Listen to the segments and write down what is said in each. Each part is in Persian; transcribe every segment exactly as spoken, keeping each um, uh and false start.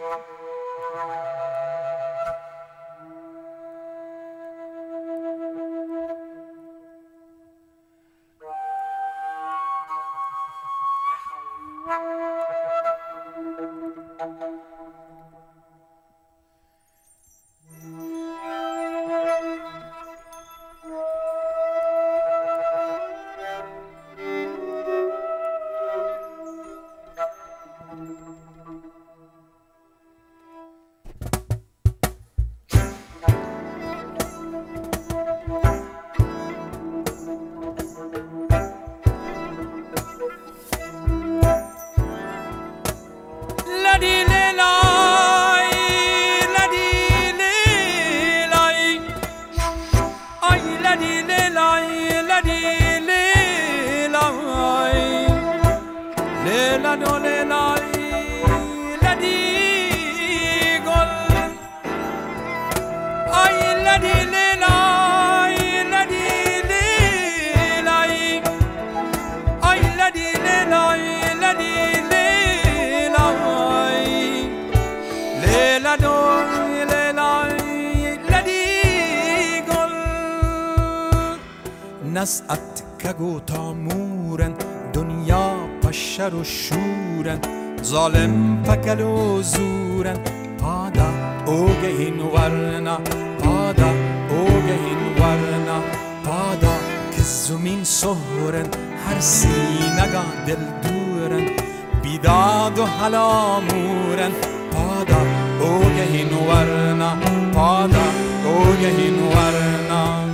Nas'at kago ta moren Dunya pashar och shuren Zalem pakal och zuren Pada åge hin varna Pada åge hin varna Pada kizzu min sohren Har sinaga del duren Bidad och halamuren Pada åge hin varna Pada åge hin varna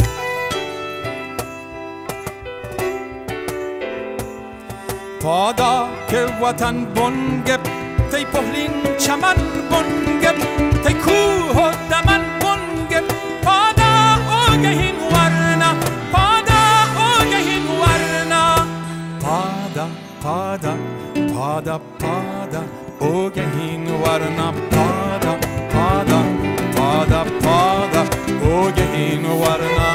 پادا که وطن بنگب تی پهلین چمن بنگب تی کوه و دمن بنگب پادا اوگهین ورنا پادا اوگهین ورنا پادا پادا پادا پادا اوگهین ورنا پادا پادا پادا پادا اوگهین ورنا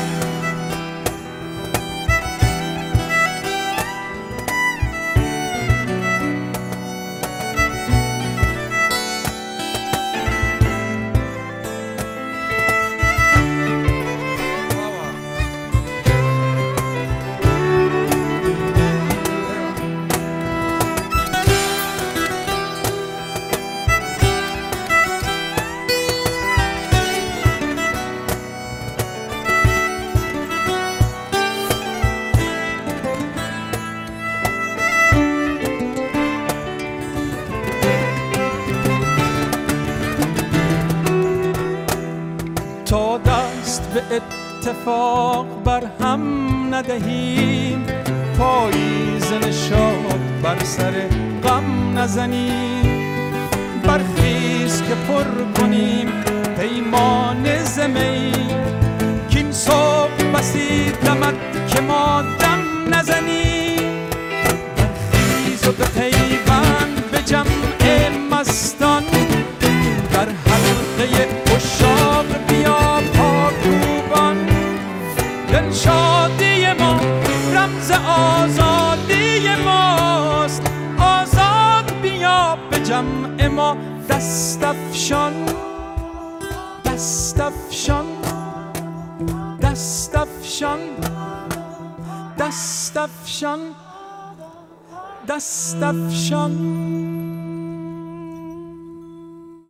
تا دست به اتفاق بر هم ندهیم پاییز نشاط بر سر غم نزنیم برخیز که پر کنیم پیمان زمی کین صبح بسی دمد که ما دم نزنیم برخیز و به پیوند به جمع مستان در حلقه عشاق بیا پاکوبان دل شادی ما رمز آزادی ماست آزاد بیا به جمع ما دستفشان دستفشان دستفشان دستفشان دستفشان